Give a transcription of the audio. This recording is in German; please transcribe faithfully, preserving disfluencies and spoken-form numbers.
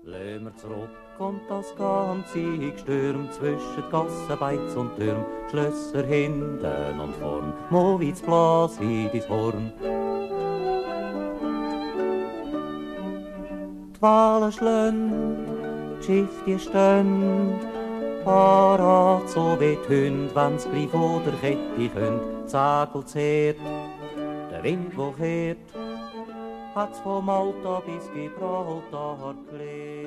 Lassen wir zurück und das ganze Gestürm zwischen Gassen, Beiz und Türm, Schlösser hinten und vorn, Mowitz blas in dein Horn. Die Wale schlönd, die Schiff die stönd, parat so wie die Hünd, wenn's gleich vor der Kette könnt. Die Segel zehrt, der Wind wo kehrt, hat's vom Malta bis Gibraltar geklärt.